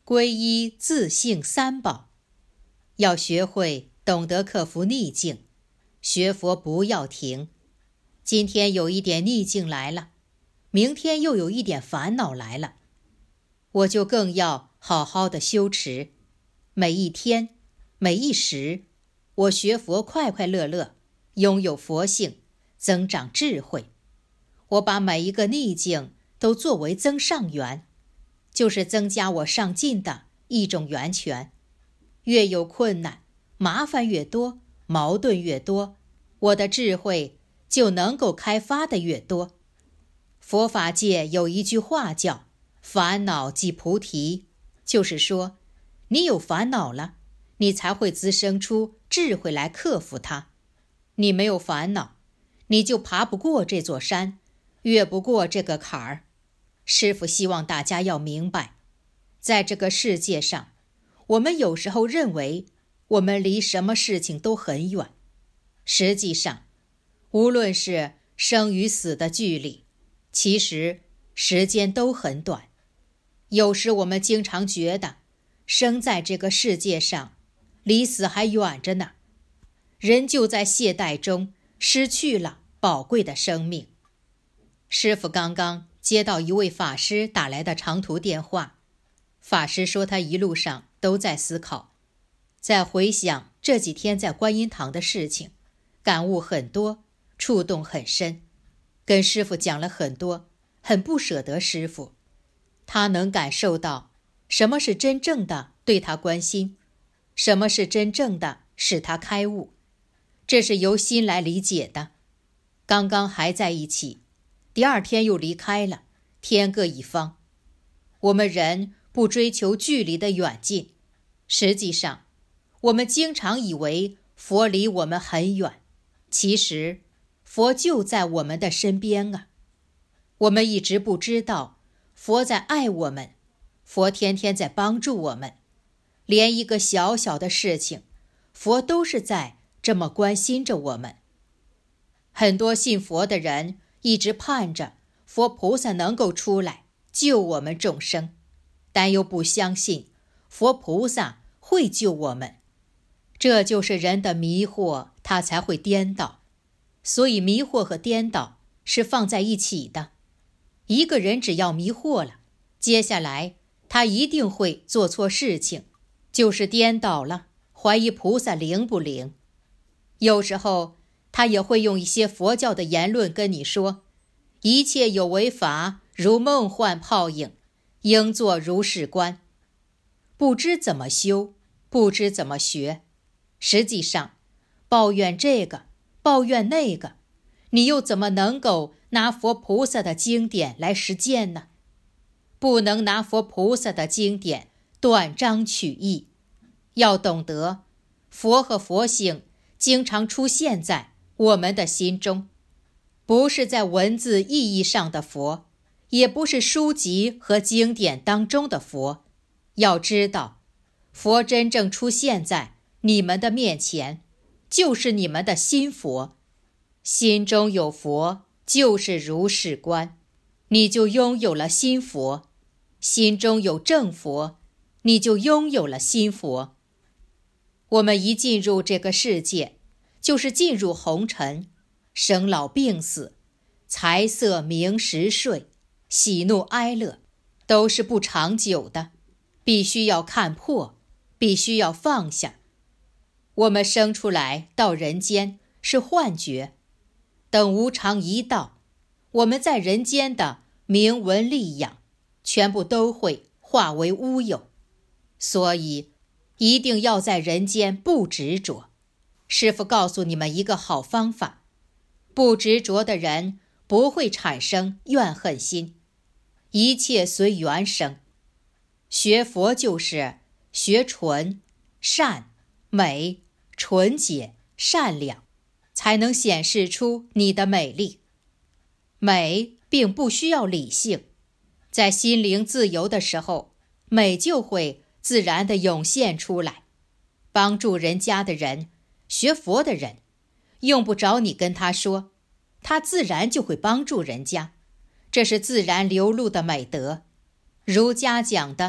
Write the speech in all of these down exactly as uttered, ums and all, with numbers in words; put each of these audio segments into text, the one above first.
皈依自性三宝，要学会懂得克服逆境，学佛不要停。今天有一点逆境来了，明天又有一点烦恼来了，我就更要好好的修持。每一天，每一时，我学佛快快乐乐，拥有佛性，增长智慧。我把每一个逆境都作为增上缘，就是增加我上进的一种源泉。越有困难，麻烦越多，矛盾越多，我的智慧就能够开发的越多。佛法界有一句话叫烦恼即菩提，就是说你有烦恼了，你才会滋生出智慧来克服它。你没有烦恼，你就爬不过这座山，越不过这个坎儿。师父希望大家要明白，在这个世界上，我们有时候认为我们离什么事情都很远，实际上无论是生与死的距离，其实时间都很短。有时我们经常觉得生在这个世界上离死还远着呢，人就在懈怠中失去了宝贵的生命。师父刚刚接到一位法师打来的长途电话，法师说他一路上都在思考，在回想这几天在观音堂的事情，感悟很多，触动很深，跟师父讲了很多，很不舍得师父。他能感受到什么是真正的对他关心，什么是真正的使他开悟，这是由心来理解的。刚刚还在一起，第二天又离开了，天各一方。我们人不追求距离的远近，实际上我们经常以为佛离我们很远，其实佛就在我们的身边啊。我们一直不知道佛在爱我们，佛天天在帮助我们，连一个小小的事情，佛都是在这么关心着我们。很多信佛的人一直盼着佛菩萨能够出来救我们众生，但又不相信佛菩萨会救我们。这就是人的迷惑，他才会颠倒。所以迷惑和颠倒是放在一起的。一个人只要迷惑了，接下来他一定会做错事情，就是颠倒了，怀疑菩萨灵不灵。有时候他也会用一些佛教的言论跟你说，一切有为法如梦幻泡影，应作如是观。不知怎么修，不知怎么学，实际上抱怨这个抱怨那个，你又怎么能够拿佛菩萨的经典来实践呢？不能拿佛菩萨的经典断章取义。要懂得佛和佛性经常出现在我们的心中，不是在文字意义上的佛，也不是书籍和经典当中的佛。要知道，佛真正出现在你们的面前，就是你们的心佛。心中有佛，就是如是观，你就拥有了心佛。心中有正佛，你就拥有了心佛。我们一进入这个世界，就是进入红尘，生老病死，财色名食睡，喜怒哀乐，都是不长久的，必须要看破，必须要放下。我们生出来到人间是幻觉，等无常一到，我们在人间的名闻利养全部都会化为乌有。所以一定要在人间不执着。师父告诉你们一个好方法，不执着的人不会产生怨恨心，一切随缘生。学佛就是学纯、善、美、纯洁、善良，才能显示出你的美丽。美并不需要理性，在心灵自由的时候，美就会自然地涌现出来。帮助人家的人，学佛的人，用不着你跟他说，他自然就会帮助人家，这是自然流露的美德。儒家讲的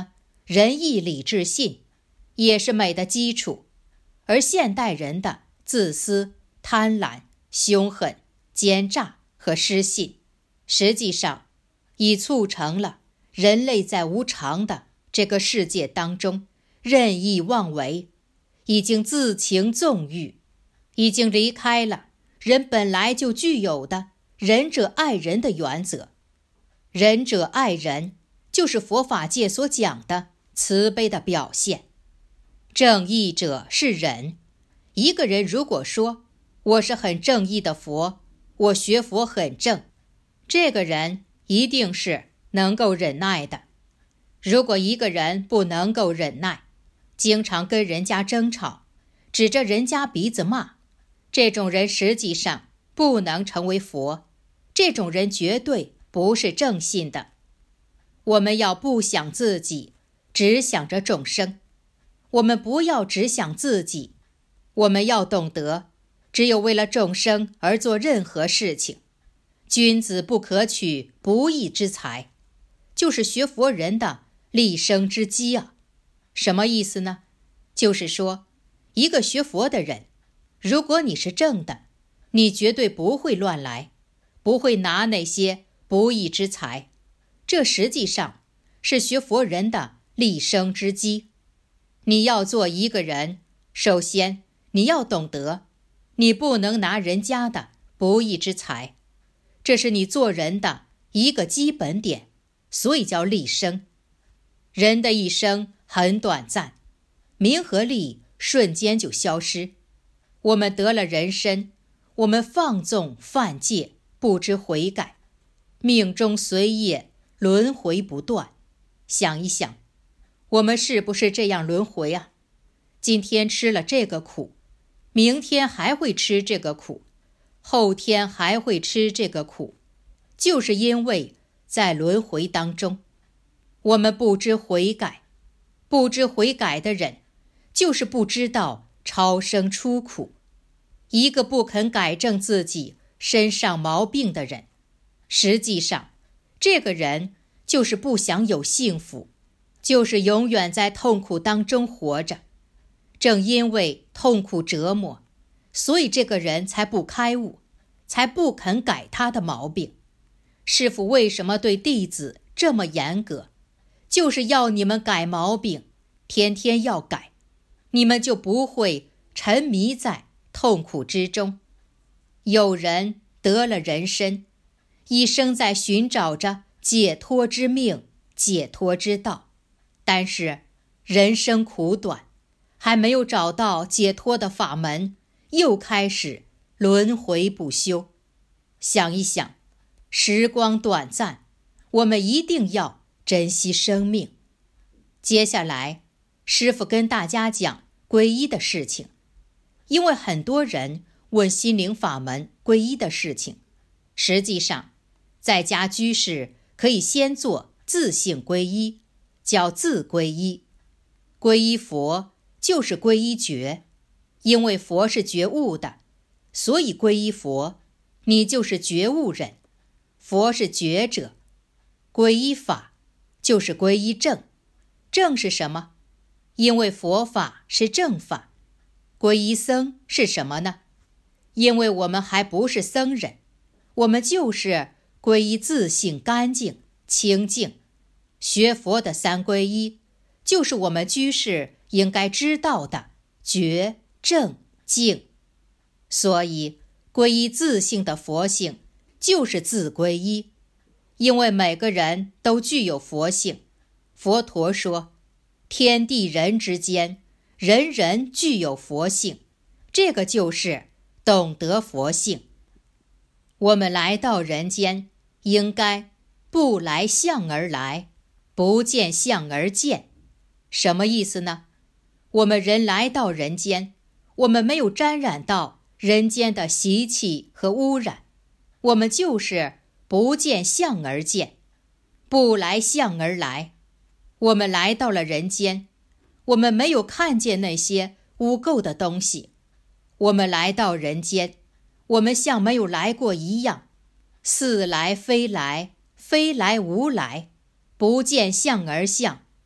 仁义礼智信也是美的基础，而现代人的自私、贪婪、凶狠、奸诈和失信，实际上已促成了人类在无常的这个世界当中任意妄为，已经自情纵欲，已经离开了人本来就具有的仁者爱人的原则。仁者爱人就是佛法界所讲的慈悲的表现。正义者是仁。一个人如果说我是很正义的佛，我学佛很正，这个人一定是能够忍耐的。如果一个人不能够忍耐，经常跟人家争吵，指着人家鼻子骂，这种人实际上不能成为佛，这种人绝对不是正信的。我们要不想自己，只想着众生。我们不要只想自己，我们要懂得，只有为了众生而做任何事情。君子不可取不义之财，就是学佛人的立生之基啊。什么意思呢？就是说，一个学佛的人，如果你是正的，你绝对不会乱来，不会拿那些不义之财。这实际上是学佛人的立生之基。你要做一个人，首先你要懂得，你不能拿人家的不义之财，这是你做人的一个基本点，所以叫立生。人的一生很短暂，名和利瞬间就消失。我们得了人身，我们放纵犯戒，不知悔改，命中随业，轮回不断。想一想，我们是不是这样轮回啊？今天吃了这个苦，明天还会吃这个苦，后天还会吃这个苦，就是因为在轮回当中，我们不知悔改。不知悔改的人，就是不知道超生出苦。一个不肯改正自己身上毛病的人，实际上这个人就是不想有幸福，就是永远在痛苦当中活着。正因为痛苦折磨，所以这个人才不开悟，才不肯改他的毛病。师父为什么对弟子这么严格？就是要你们改毛病，天天要改，你们就不会沉迷在痛苦之中。有人得了人身，一生在寻找着解脱之命、解脱之道，但是人生苦短，还没有找到解脱的法门，又开始轮回不休。想一想，时光短暂，我们一定要珍惜生命。接下来，师父跟大家讲皈依的事情。因为很多人问心灵法门皈依的事情，实际上在家居士可以先做自性皈依，叫自皈依。皈依佛就是皈依觉，因为佛是觉悟的，所以皈依佛，你就是觉悟人。佛是觉者。皈依法就是皈依正。正是什么？因为佛法是正法。皈依僧是什么呢？因为我们还不是僧人，我们就是皈依自性干净清净。学佛的三皈依，就是我们居士应该知道的觉正净。所以皈依自性的佛性就是自皈依。因为每个人都具有佛性，佛陀说，天地人之间，人人具有佛性，这个就是懂得佛性。我们来到人间，应该不来相而来，不见相而见。什么意思呢？我们人来到人间，我们没有沾染到人间的习气和污染，我们就是不见相而见，不来相而来。我们来到了人间，我们没有看见那些污垢的东西。我们来到人间，我们像没有来过一样，似来非来，非来无来，不见相而相。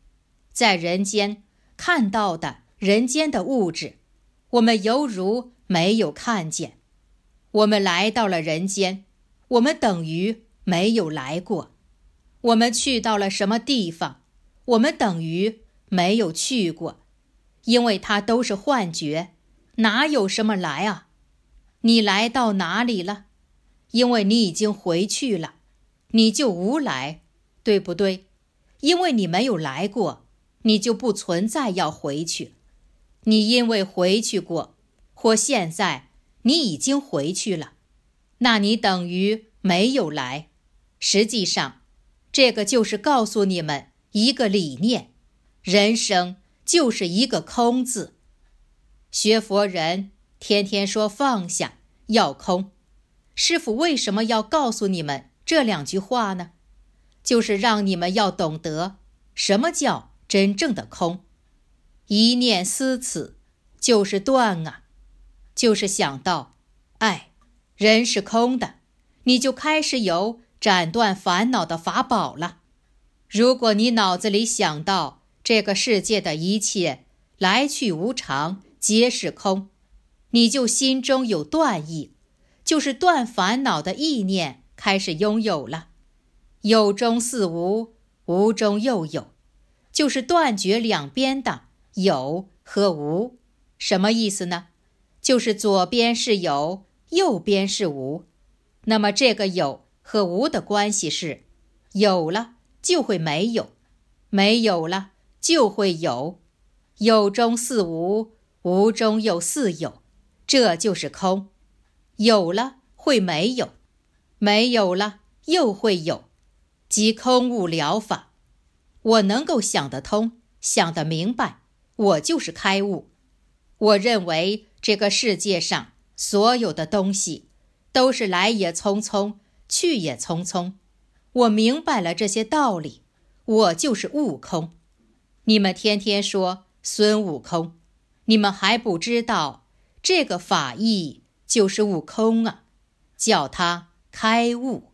在人间看到的人间的物质，我们犹如没有看见。我们来到了人间，我们等于没有来过。我们去到了什么地方，我们等于没有去过，因为它都是幻觉，哪有什么来啊？你来到哪里了？因为你已经回去了，你就无来，对不对？因为你没有来过，你就不存在要回去。你因为回去过，或现在你已经回去了，那你等于没有来。实际上，这个就是告诉你们一个理念，人生就是一个空字。学佛人天天说放下，要空。师父为什么要告诉你们这两句话呢？就是让你们要懂得什么叫真正的空。一念思此，就是断啊，就是想到，哎，人是空的，你就开始有斩断烦恼的法宝了。如果你脑子里想到这个世界的一切来去无常，皆是空，你就心中有断意，就是断烦恼的意念开始拥有了。有中似无，无中又有，就是断绝两边的有和无。什么意思呢？就是左边是有，右边是无。那么这个有和无的关系是，有了就会没有，没有了就会有，有中似无，无中又似有，这就是空。有了会没有，没有了又会有，即空悟了法。我能够想得通，想得明白，我就是开悟。我认为这个世界上所有的东西都是来也匆匆，去也匆匆。我明白了这些道理，我就是悟空。你们天天说孙悟空，你们还不知道这个法义就是悟空啊，叫他开悟。